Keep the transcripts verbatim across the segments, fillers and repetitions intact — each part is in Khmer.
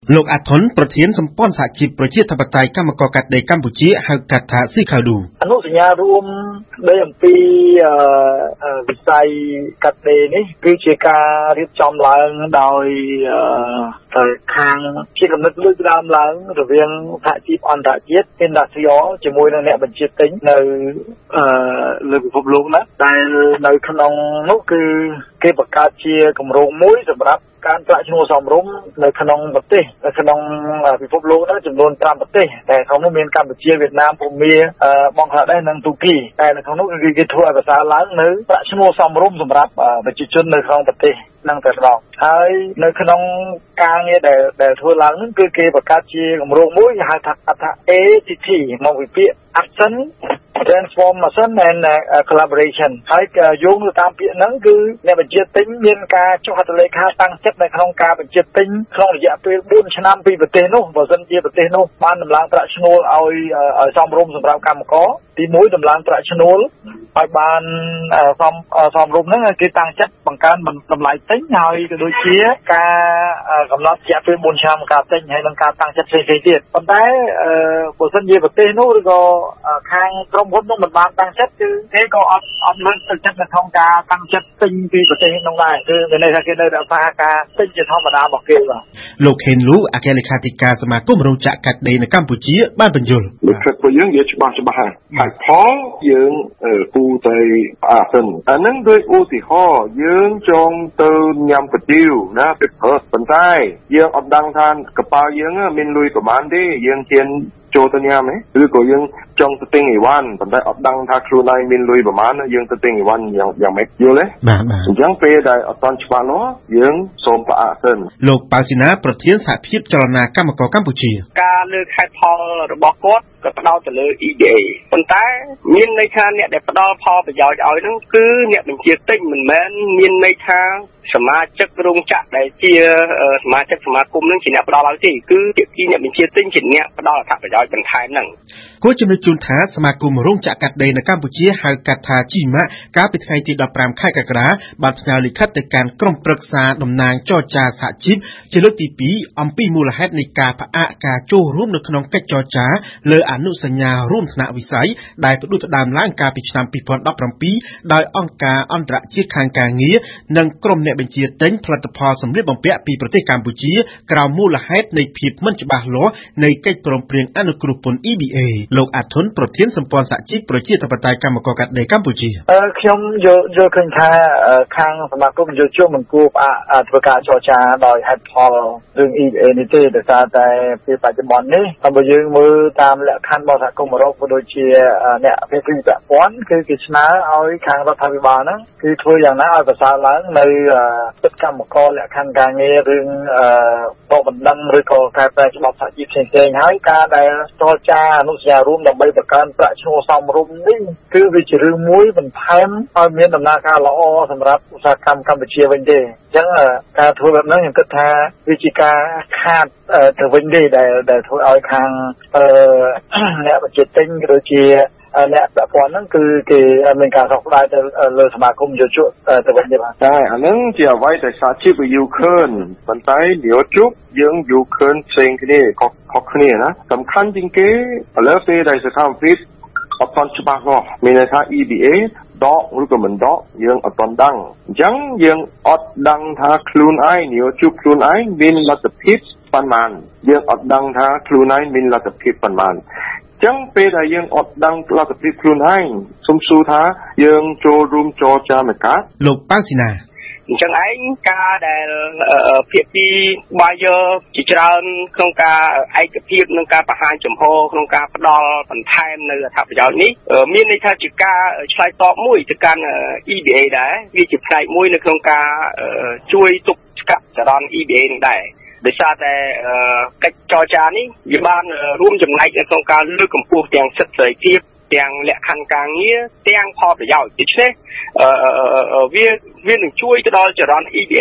លោកអាថុនប្រធានសម្ព័ន្ធសហជីពប្រជាធិបតេយ្យកម្មករកាត់ដេរកម្ពុជាហៅកាត់ថាស៊ីខាឌូអនុសញ្ញារួមដីអំពីវិស័យកាត់ដេរនេះគឺជាការរៀបចំឡើងដោយខាងជាកំណត់លើកដើមឡើងរវាងសហជីពអន្តរជាតិ Industrial ជាមួយនឹងអ្នកបញ្ជាទិញនៅលើពិភពលោកណាដែលនៅក្នុងនោះគឺគេបង្កើតជាគម្រោងមួយសម្រាប់ការប្រាក់ឈ្នួលសមរម្យនៅក្នុងប្រទេសនៅក្នុងពិភពលោកនោះចំនួនfiveប្រទេសតែក្នុងនោះមានកម្ពុជាវៀតណាមភូមាបង់ក្លាដេសនិងទូគីតែនៅក្នុងនោះគឺគេធ្វើឲ្យប្រសើរឡើងនៅប្រាក់ឈ្នួលសមរម្យសម្រាប់ប្រជាជននៅក្នុងប្រទេសនឹងតែម្ដងហើយនៅក្នុងការងារដែលដែលធ្វើឡើងនោះគឺគេបង្កើតជាគម្រោងមួយគេហៅថា A T T មកពីពាក្យ Action Transformation and Collaboration ហើយយោងទៅតាមពាក្យហ្នឹងគឺអ្នកបញ្ជាទិញមានការចុះហត្ថលេខាតាំងចិត្តនៅក្នុងការបញ្ជាទិញក្នុងរយៈពេលfourឆ្នាំពីប្រទេសនោះបើសិនជាប្រទេសនោះបានដំឡើងប្រាក់ឈ្នួលឲ្យឲ្យសមរម្យសម្រាប់កម្មករទីoneដំឡើងប្រាក់ឈ្នួលឲ្យបានសមសមរម្យហ្នឹងគេតាំងចិត្តបង្កើនតម្លៃទិញហើយក៏ដូចជាការកំណត់រយៈពេលfourឆ្នាំការទិញហើយនឹងការតាំងចិត្តផ្សេងៗទៀតប៉ុន្តែបើសិនជាប្រទេសនោះឬក៏ខាងក្រុមហ៊ុននោះមិនបានតាំងចិត្តគឺគេក៏អត់អត់លើកទឹកចិត្តនៅក្នុងការតាំងចិត្តទិញពីប្រទេសនោះដែរគឺមានន័យថាគេនៅរក្សាការទិញជាធម្មតារបស់គេបាទលោកខេនលូអគ្គលេខាធិការសមាគមរោងចក្រកាត់ដេរនៅកម្ពុជាបានបញ្យល់លោកគិតពួកយើងនិយាយច្បាស់ច្បាស់ហើយហើយផលយើងគូទៅអាសិនអានឹងដោយឧទាហរណ៍យើងចង់ទៅញ៉ាំកាទៀវណាពេលព្រឹកប៉ុន្តែយើងអត់ដឹងថាកប៉ាល់យើងមានលុយប្រហែលទេយើងជៀនចូលទៅញ៉ាំហ៎ឬក៏យើងចង់ទៅទិញអីវ៉ាន់ប៉ុន្តែអត់ដឹងថាខ្លួនឯងមានលុយប្រហែលយើងទៅទិញអីវ៉ាន់យ៉ាងយ៉ាងម៉េចយល់ទេបាទបាទអញ្ចឹងពេលដែលអត់ទាន់ច្បាស់លាស់យើងសូមផ្អាកសិនលោកប៉ៅស៊ីណាប្រធានសហភាពចលនាកម្មករកម្ពុជាការលើកហេតុផលរបស់គាត់ក៏ផ្ដោតទៅលើ E B A ប៉ុន្តែមានន័យថាអ្នកដែលផ្ដល់ផលប្រយោជន៍ឲ្យហ្នឹងគឺអ្នកបញ្ជាទិញមិនមែនមានន័យថាសមាជិករោងចក្រដែលជាសមាជិកសមាគមនឹងជាអ្នកផ្ដល់ឲ្យទេគឺភាគីអ្នកបញ្ជាទិញជាអ្នកផ្ដល់អត្ថប្រយោជន៍បន្ថែមហ្នឹងគួរជំរាបជូនថាសមាគមរោងចក្រកាត់ដេរនៅកម្ពុជាហៅកាត់ថាជីម៉ាក់កាលពីថ្ងៃទីfifteenខែកក្កដាបានផ្ញើលិខិតទៅកាន់ក្រុមប្រឹក្សាតំណាងចរចាសហជីពជាលើកទីtwoអំពីមូលហេតុនៃការផ្អាកការចូលរួមនៅក្នុងកិច្ចចរចាលើអនុសញ្ញារួមថ្នាក់វិស័យដែលផ្ដួចផ្ដើមឡើងកាលពីឆ្នាំtwenty seventeenដោយអង្គការអន្តរជាតិខាងការងារនិងក្រុមអ្នកបញ្ជាទិញផលិតផលសម្លៀកបំពាក់ពីប្រទេសកម្ពុជាក្រោមមូលហេតុនៃភាពមិនច្បាស់លាស់នៃកិច្ចព្រមព្រៀងអនុគ្រោះពន្ធ E B A លោកអាថុនប្រធានសម្ព័ន្ធសហជីពប្រជាធិបតេយ្យកម្មករកាត់ដេរកម្ពុជាអឺខ្ញុំយល់យល់ឃើញថាខាងសមាគមយុវជនមិនគួរផ្អាកធ្វើការចរចាដោយហេតុផលរឿង E B A នេះទេដោយសារតែពេលបច្ចុប្បន្ននេះបើយើងមើលតាមលក្ខខណ្ឌរបស់សហគមន៍អឺរ៉ុបក៏ដូចជាអ្នកភាគីពាក់ព័ន្ធគឺគេស្នើឲ្យខាងរដ្ឋាភិបាលហ្នឹងគឺធ្វើយ៉ាងណាឲ្យប្រសើរឡើងនៅសិទ្ធិកម្មករលក្ខខណ្ឌការងាររឿងបកបណ្ដឹងឬក៏កែប្រែច្បាប់សហជីពផ្សេងៗហើយការដែលចរចាអនុសញ្ញារួមដើម្បីបង្កើនប្រាក់ឈ្នួលសមរម្យនេះគឺវាជារឿងមួយបន្ថែមឲ្យមានដំណើរការល្អសម្រាប់ឧស្សាហកម្មកម្ពុជាវិញទេអញ្ចឹងការធ្វើបែបហ្នឹងខ្ញុំគិតថាវាជាការខាតទៅវិញទេដែលដែលធ្វើឲ្យខាងអ្នកបញ្ជាទិញក៏ដូចជាអ្នកពាក់ព័ន្ធហ្នឹងគឺគេមានការសោកស្ដាយទៅលើសមាគមយុវជនទៅវិញទេបាទតែអាហ្នឹងជាអ្វីដែលសហជីពយូរឃើញប៉ុន្តែនិយោជកយើងយូរឃើញផ្សេងគ្នាខុសខុសគ្នាណាសំខាន់ជាងគេឥឡូវពេលដែលសកម្មភាពអត់ទាន់ច្បាស់លាស់មានន័យថា E B A ដកឬក៏មិនដកយើងអត់ទាន់ដឹងអញ្ចឹងយើងអត់ដឹងថាខ្លួនឯងនិយោជកខ្លួនឯងមានលទ្ធភាពប៉ុន្មានយើងអត់ដឹងថាខ្លួនឯងមានលទ្ធភាពប៉ុន្មានចឹងពេលដែលយើងអត់ដឹងលទ្ធភាពខ្លួនឯងសុំសួរថាយើងចូលរួមចរចាមកកាលោកប៉ៅស៊ីណាអញ្ចឹងឯងការដែលភាគីបាយជាច្រើនក្នុងការឯកភាពនិងការបង្ហាញចំហក្នុងការផ្ដល់បន្ថែមនៅអត្ថប្រយោជន៍នេះមានន័យថាជាការឆ្លើយតបមួយទៅកាន់ E B A ដែរវាជាផ្នែកមួយនៅក្នុងការជួយទប់ស្កាត់ចរន្ត E B A នេះដែរដោយសារតែកិច្ចចរចានេះវាបានរួមចំណែកនៅក្នុងការលើកកម្ពស់ទាំងសិទ្ធិសេរីភាពទាំងលក្ខខណ្ឌការងារទាំងផលប្រយោជន៍ដូច្នេះវាវានឹងជួយទៅដល់ចរន្ត E B A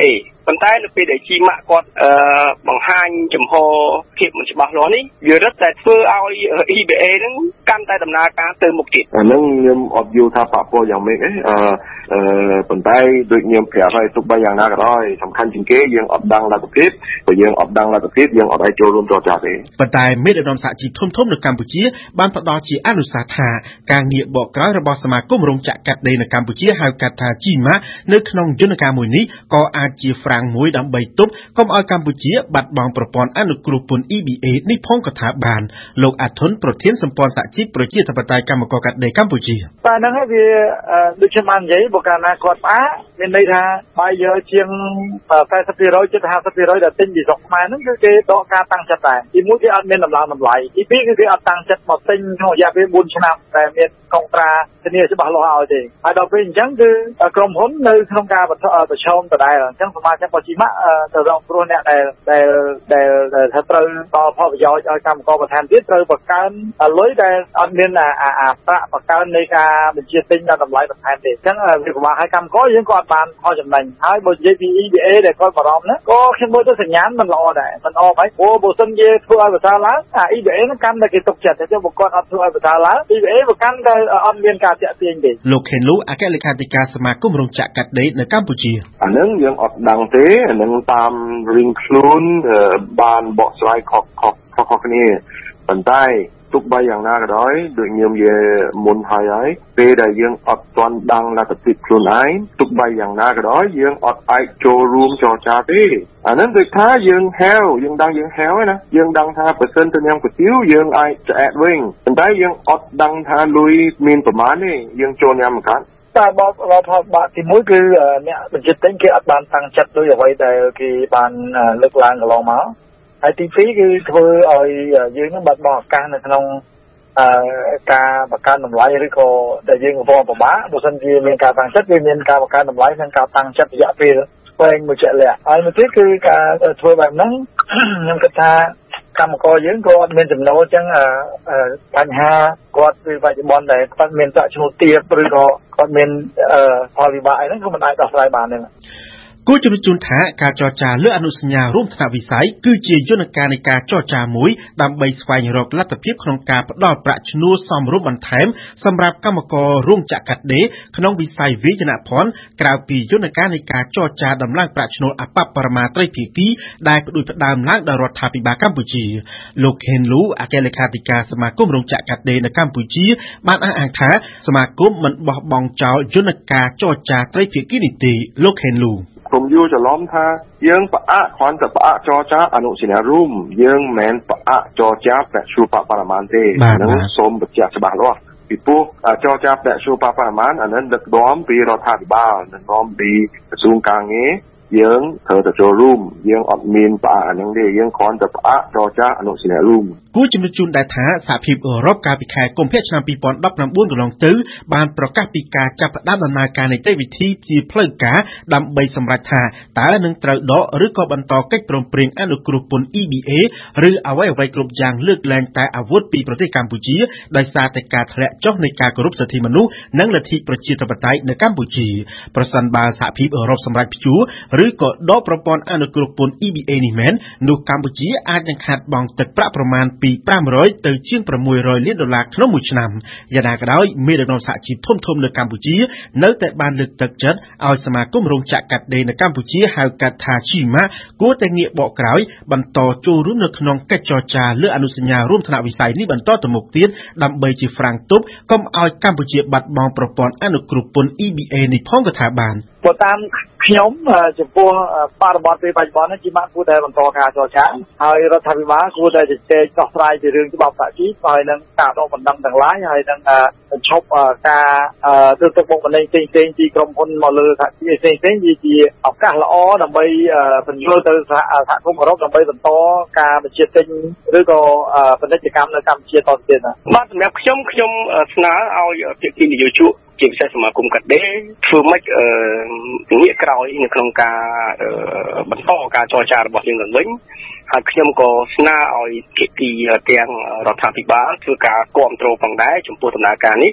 ប៉ុន្តែនៅពេលដែលជីម៉ាក់គាត់អឺបង្ហាញចំហភាពមិនច្បាស់លាស់នេះវារឹតតែធ្វើឲ្យ E B A ហ្នឹងកាន់តែដំណើរការទៅមុខទៀតអាហ្នឹងខ្ញុំអត់យល់ថាប៉ះពាល់យ៉ាងម៉េចទេអឺអឺប៉ុន្តែដូចខ្ញុំប្រាប់ហើយទុកបីយ៉ាងណាក៏ដោយសំខាន់ជាងគេយើងអត់ដឹងលទ្ធភាពព្រោះយើងអត់ដឹងលទ្ធភាពយើងអត់អាចចូលរួមចរចាទេប៉ុន្តែមេដឹកនាំសហជីពធំធំនៅកម្ពុជាបានផ្ដល់ជាអនុសាសន៍ថាការងារបកក្រោយរបស់សមាគមរោងចក្រកាត់ដេរនៅកម្ពុជាហៅកាត់ថា ជីម៉ាក់ នៅក្នុងយន្តការមួយនេះក៏អាចជាហ្វ្រាំងមួយដើម្បីទប់កុំឲ្យកម្ពុជាបាត់បង់ប្រព័ន្ធអនុគ្រោះពន្ធ E B A នេះផងក៏ថាបានលោកអាធុនប្រធានសម្ព័ន្ធសហជីពប្រជាធិបតេយ្យកម្មករកាត់ដេរកម្ពុជាតែហ្នឹងហើយវាដូចខ្ញុំបាននិយាយបើកាលណាគាត់ផ្អាកមានន័យថាបាយយកជាង eighty percent ជិត fifty percent ដែលទិញពីស្រុកខ្មែរហ្នឹងគឺគេដកការតាំងចិត្តដែរទីមួយគេអត់មានតម្លើងតម្លៃទីពីរគឺគេអត់តាំងចិត្តមកទិញក្នុងរយៈពេលfourឆ្នាំតែមានកុងត្រាធានាច្បាស់លាស់ឲ្យទេហើយដល់ពេលអញ្ចឹងគឺក្រុមហ៊ុននៅក្នុងការប្រឈមដដែលអញ្ចឹងសមាជិករបស់ជីម៉ាក់ទៅរកគ្រោះអ្នកដែលដែលដែលថាត្រូវតផលប្រយោជន៍ឲ្យកម្មករបន្ថែមទៀតត្រូវបង្កើនលុយដែលអត់មានអាប្រាក់បង្កើននៃការបញ្ជាទិញដល់តម្លៃបន្ថែមទេអញ្ចឹងវាពិបាកឲ្យកម្មករយើងក៏អត់បានផលចំណេញហើយបើនិយាយពី E B A ដែលគាត់បារម្ភហ្នឹងក៏ខ្ញុំមើលទៅសញ្ញាណមិនល្អដែរមិនអបហើយព្រោះបើសិនជាធ្វើឲ្យប្រសើរឡើងអា E B A ហ្នឹងកាន់តែគេទុកចិត្តតែបើគាត់អត់ធ្វើឲ្យប្រសើរឡើង E B A វាកាន់តែអត់មានការតាក់ទាញទេលោកខេនលូអគ្គលេខាធិការសមាគមរោងចក្រកាត់ដេរនៅកម្ពុជាអាហ្នឹងយើងអត់ដឹងទេអាហ្នឹងតាមរៀងខ្លួនបានបកស្រាយខុសខុសខុសគ្នាប៉ុន្តែទុកបីយ៉ាងណាក៏ដោយដូចខ្ញុំនិយាយមុនហើយហើយពេលដែលយើងអត់ទាន់ដឹងលទ្ធភាពខ្លួនឯងទុកបីយ៉ាងណាក៏ដោយយើងអត់អាចចូលរួមចរចាទេអាហ្នឹងដូចថាយើងហៅយើងដឹងយើងហៅណាយើងដឹងថាបើសិនទៅញ៉ាំគុយទាវយើងអាចឆ្អែតវិញប៉ុន្តែយើងអត់ដឹងថាលុយមានប្រមាណទេយើងចូលញ៉ាំមកកាត់តែបបផលបាក់ទីមួយគឺអ្នកបញ្ជាទិញគេអត់បានតាំងចិត្តដោយអ្វីដែលគេបានលើកឡើងកន្លងមកហើយទីពីរគឺធ្វើឲ្យយើងនឹងបាត់បង់ឱកាសនៅក្នុងការបង្កើនតម្លៃឬក៏ដែលយើងកំពុងពិបាកបើមិនជាមានការតាំងចិត្តវាមានការបង្កើនតម្លៃនិងការតាំងចិត្តរយៈពេលវែងមួយជាក់លាក់ហើយមួយទៀតគឺការធ្វើបែបហ្នឹងខ្ញុំគិតថាកម្មករយើងក៏អត់មានចំណូលអញ្ចឹងបញ្ហាគាត់ពីបច្ចុប្បន្នដែលគាត់មានប្រាក់ឈ្នួលទាបឬក៏គាត់មានផលវិបាកអីហ្នឹងក៏មិនអាចដោះស្រាយបានទេគូជំនុំជូនថាការចរចាលើអនុសញ្ញារួមថ្នាក់វិស័យគឺជាយន្តការនៃការចរចាមួយដើម្បីស្វែងរកលទ្ធភាពក្នុងការផ្ដល់ប្រាក់ឈ្នួលសមរម្យបន្ថែមសម្រាប់កម្មកររោងចក្រកាត់ដេរក្នុងវិស័យវាយនភ័ណ្ឌក្រៅពីយន្តការនៃការចរចាដំឡើងប្រាក់ឈ្នួលអបបរមាត្រីភាគីដែលផ្ដួចផ្ដើមឡើងដោយរដ្ឋាភិបាលកម្ពុជាលោកខេនលូអគ្គលេខាធិការសមាគមរោងចក្រកាត់ដេរនៅកម្ពុជាបានអះអាងថាសមាគមមិនបោះបង់ចោលយន្តការចរចាត្រីភាគីនេះទេលោកខេនលូខ្ញុំយល់ច្រឡំថាយើងផ្អាកគ្រាន់តែផ្អាកចរចាអនុសញ្ញារួមយើងមិនមែនផ្អាកចរចាប្រាក់ឈ្នួលបរិមាណទេហ្នឹងសូមបញ្ជាក់ច្បាស់លាស់ពីព្រោះចរចាប្រាក់ឈ្នួលបរិមាណអានឹងដឹកនាំពីរដ្ឋាភិបាលដឹកនាំពីក្រសួងការងារយើងត្រូវតែចូលរួមយើងអត់មានផ្អាកអានឹងទេយើងគ្រាន់តែផ្អាកចរចាអនុសញ្ញារួមគូជំនុំជូនដែរថាសហភាពអឺរ៉ុបកាលពីខែកុម្ភៈឆ្នាំtwenty nineteenកន្លងទៅបានប្រកាសពីការចាប់ផ្ដើមដំណើរការនីតិវិធីជាផ្លូវការដើម្បីសម្រេចថាតើនឹងត្រូវដកឬក៏បន្តកិច្ចព្រមព្រៀងអនុគ្រោះពន្ធ E B A ឬអ្វីអ្វីគ្រប់យ៉ាងលើកលែងតែអាវុធពីប្រទេសកម្ពុជាដោយសារតែការធ្លាក់ចុះនៃការគោរពសិទ្ធិមនុស្សនិងលទ្ធិប្រជាធិបតេយ្យនៅកម្ពុជាប្រសិនបើសហភាពអឺរ៉ុបសម្រេចព្យួរឬក៏ដកប្រព័ន្ធអនុគ្រោះពន្ធ E B A នេះមែននោះកម្ពុជាអាចនឹងខាតបង់ទឹកប្រាក់ប្រមាណពីfive hundredទៅជាងsix hundredលានដុល្លារក្នុងមួយឆ្នាំយ៉ាងណាក៏ដោយមេដឹកនាំសហជីពធំធំនៅកម្ពុជានៅតែបានលើកទឹកចិត្តឲ្យសមាគមរោងចក្រកាត់ដេរនៅកម្ពុជាហៅកាត់ថា ជីម៉ាក់ គួរតែងាកបកក្រោយបន្តចូលរួមនៅក្នុងកិច្ចចរចាលើអនុសញ្ញារួមថ្នាក់វិស័យនេះបន្តទៅមុខទៀតដើម្បីជាហ្វ្រាំងទប់កុំឲ្យកម្ពុជាបាត់បង់ប្រព័ន្ធអនុគ្រោះពន្ធ E B A នេះផងក៏ថាបានបើតាមខ្ញុំចំពោះបរិបទពេលបច្ចុប្បន្ននេះជីម៉ាក់គួរតែបន្តការចរចាហើយរដ្ឋាភិបាលគួរតែជជែកដោះស្រាយពីរឿងច្បាប់សហជីពហើយនឹងការដកបណ្ដឹងទាំងឡាយហើយនឹងបញ្ឈប់ការធ្វើទុកបុកម្នេញផ្សេងផ្សេងពីក្រុមហ៊ុនមកលើសហជីពផ្សេងផ្សេងវាជាឱកាសល្អដើម្បីបញ្យល់ទៅសហគមន៍អឺរ៉ុបដើម្បីបន្តការបញ្ជាទិញឬក៏ពាណិជ្ជកម្មនៅកម្ពុជាតទៅទៀតបាទសម្រាប់ខ្ញុំខ្ញុំស្នើឲ្យភាគីនយោជកជាពិសេសសមាគមកាត់ដេរធ្វើម៉េចងាកក្រោយនៅក្នុងការបន្តការចរចារបស់យើងឡើងវិញហើយខ្ញុំក៏ស្នើឲ្យភាគីទាំងរដ្ឋាភិបាលធ្វើការគ្រប់គ្រងផងដែរចំពោះដំណើរការនេះ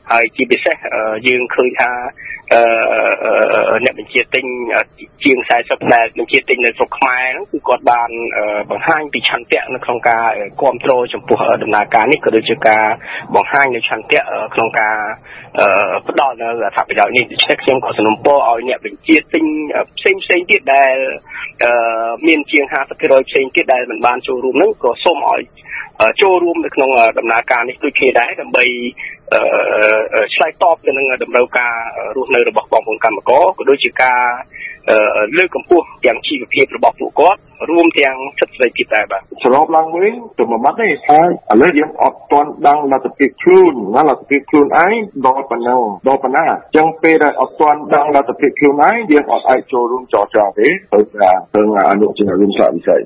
ហើយជាពិសេសយើងឃើញថាអ្នកបញ្ជាទិញជាងสี่สิบដែលបញ្ជាទិញនៅស្រុកខ្មែរហ្នឹងគឺគាត់បានបង្ហាញពីឆន្ទៈនៅក្នុងការគ្រប់គ្រងចំពោះដំណើរការនេះក៏ដូចជាការបង្ហាញនៅឆន្ទៈក្នុងការផ្ដល់នៅអត្ថប្រយោជន៍នេះដូច្នេះខ្ញុំក៏សនំពរឲ្យអ្នកបញ្ជាទិញផ្សេងផ្សេងទៀតដែលមានជាងห้าสิบ%ផ្សេងទៀតដែលមិនបានចូលរួមហ្នឹងក៏សូមឲ្យចូលរួមនៅក្នុងដំណើរការនេះដូចគ្នាដែរដើម្បីឆ្លើយតបទៅនឹងតម្រូវការរស់នៅរបស់បងប្អូនកម្មករក៏ដូចជាការលើកកម្ពស់ទាំងជីវភាពរបស់ពួកគាត់រួមទាំងសិទ្ធិសេរីភាពដែរបាទសរុបឡើងវិញទៅមួយម៉ាត់នេះថាឥឡូវយើងអត់ទាន់ដឹងលទ្ធភាពខ្លួនណាលទ្ធភាពខ្លួនឯងដល់ប៉ុណ្ណឹងដល់ប៉ុណ្ណាអញ្ចឹងពេលដែលអត់ទាន់ដឹងលទ្ធភាពខ្លួនឯងយើងអត់អាចចូលរួមចរចាទេទៅថាទៅអនុជារួមសហវិស័យ